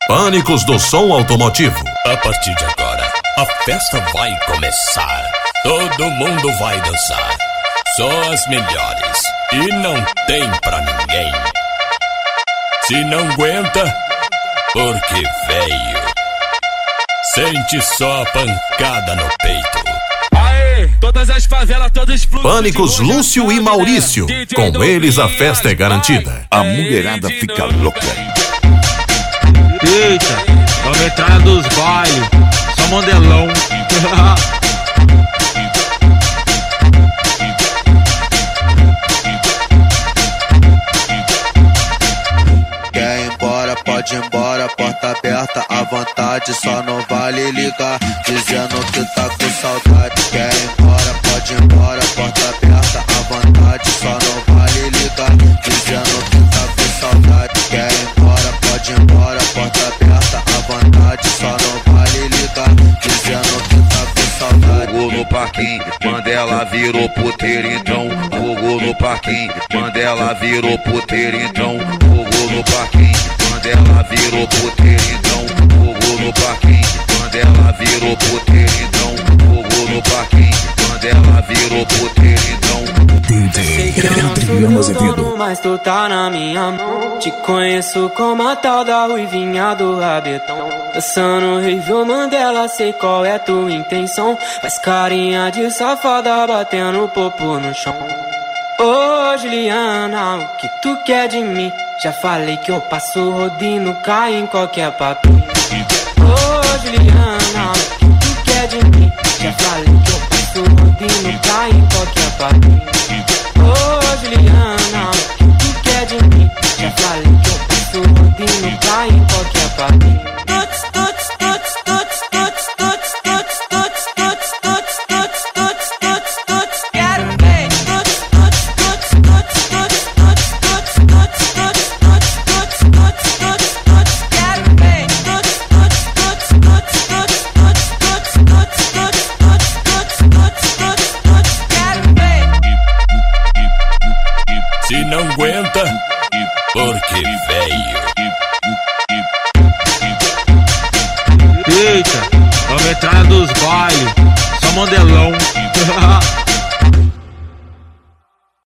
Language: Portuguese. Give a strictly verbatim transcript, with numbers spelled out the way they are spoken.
Pânicos do som automotivo. A partir de agora, a festa vai começar. Todo mundo vai dançar. Só as melhores. E não tem pra ninguém. Se não aguenta, porque veio. Sente só a pancada no peito. Aê, todas as favelas, todos explodem. Pânicos Lúcio e Maurício. Com eles a festa é garantida. A mulherada fica louca. Eita, vamos entrar dos bailes. Só modelão. Quer ir embora, pode ir embora, porta aberta à vontade, só não vale ligar, dizendo que tá com saudade. Quer ir embora, pode ir embora, porta aberta à vontade, só não vale ligar, dizendo que tá com saudade. Quer ir embora, pode ir embora, porta aberta à vontade, só não vale ligar, dizendo que tá com saudade. Fogo no parquinho, Mandela virou puteiro então. Fogo no parquinho, Mandela virou puteiro então. Fogo no parquinho, Mandela virou puteiro então. Fogo no parquinho, Mandela virou puteiro então. Fogo no parquinho, Mandela virou puteiro então. Sei que eu não sou teu dono, mas tu tá na minha mão. Te conheço como a tal da ruivinha do rabetão. Dançando review Mandela, sei qual é tua intenção. Faz carinha de safada, batendo popo no chão. Ô Juliana, o que tu quer de mim? Já falei que eu passo rodinho, cai em qualquer papinho. Ô Juliana, o que tu quer de mim? Já falei que eu passo rodinho, cai em qualquer papinho. Ô Juliana, o que tu quer de mim? Já falei que eu passo rodinho, cai em qualquer papinho. Tots, tots, tots, tots, tots, tots, tots, tots, tots, tots, tots, tots, tots, tots, quero ver. Tots, tots, tots, tots, tots, tots, tots, tots, tots, tots, tots, tots, tots, tots, quero ver. Tots, tots, tots, tots, tots, tots, tots, tots, tots, tots, tots, tots, tots, tots, quero ver. Se não aguenta, porque veio. Eita, vamos entrar dos bailes. Só modelão.